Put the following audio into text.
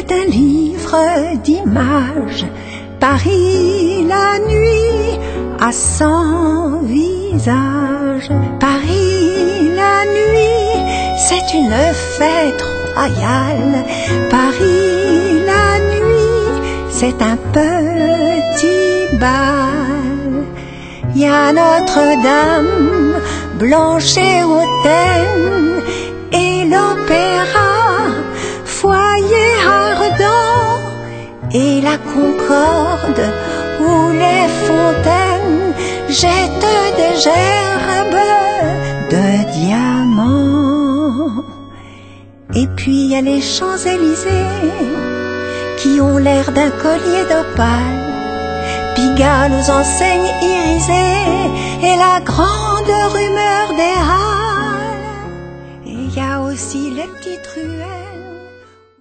c'est un livre d'images. Paris la nuit à 100 visages. Paris la nuit, c'est une fête royale. Paris la nuit, c'est un petit bal. Il y a Notre-Dame, blanche et hautaine, et l'opéra, foyer ardent, et la Concorde où les fontaines jettent des gerbes de diamants. Et puis il y a les Champs-Élysées qui ont l'air d'un collier d'opale, Pigalle aux enseignes irisées et la grande rumeur des halles. Et il y a aussi les petites ruelles